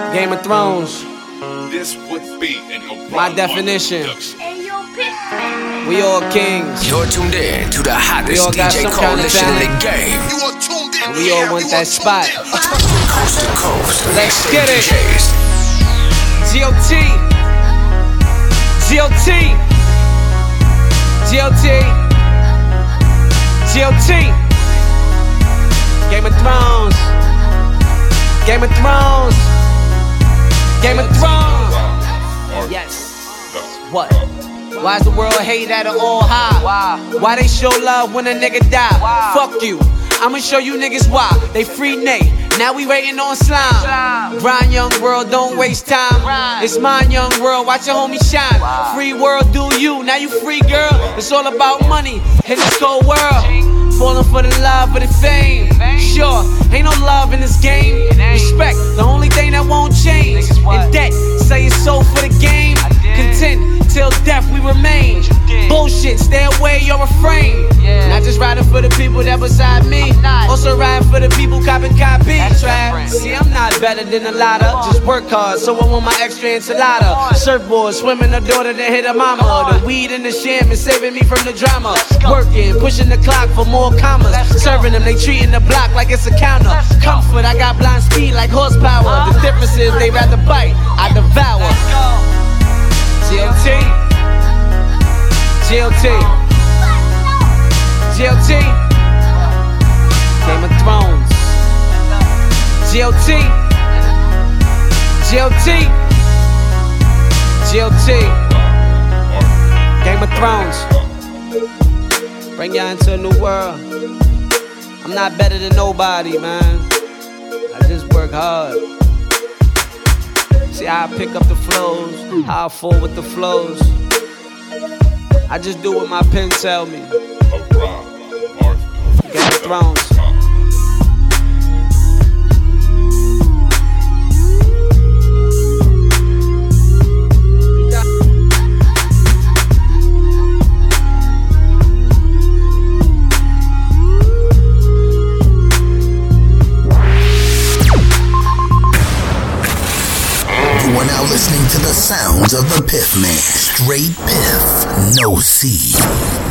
Game of Thrones. This would be an My definition. Hey, yo, Pitman. We all kings. You're tuned in to the We hottest all got DJ some kind of coalition in the talent. game. You are tuned in. And we all want that spot. Coast to coast. Let's get it. DJs. GOT. GOT. GOT. GOT. Game of Thrones. Game of Thrones. Game of Thrones. Yes. What? Why's the world hate at an all high? Why they show love when a nigga die? Fuck you. I'ma show you niggas why. They free Nate. Now we waiting on slime. Grind, young world, don't waste time. It's mine, young world. Watch your homie shine. Free world, do you. Now you free, girl. It's all about money in this cold world. Falling for the love of the fame. Sure, ain't no love in this game. Respect, the only thing that won't change. In debt, say it's so for the game. Content, till death we remain. Bullshit, stay away, your refrain. Not just riding for the people that beside me. Also riding for the people copping copy. See, I'm not better than a lot of. Just work hard, so I want my extra enchilada. Surfboard, swimming the daughter that hit her mama. The weed and the sham is saving me from the drama. Working, pushing the clock for more commas. Serving them, they treating the block like it's a counter. Comfort, I got blind speed like horsepower. The difference is they rather bite, I devour. GOT. GOT. GOT. Game of Thrones. GOT. GOT. GOT. Game of Thrones. Bring y'all into a new world. I'm not better than nobody, man. I just work hard. See how I pick up the flows, how I fall with the flows. I just do what my pen tell me. Game of Thrones. You are now listening to the sounds of the Piff Man. Straight Piff, no C.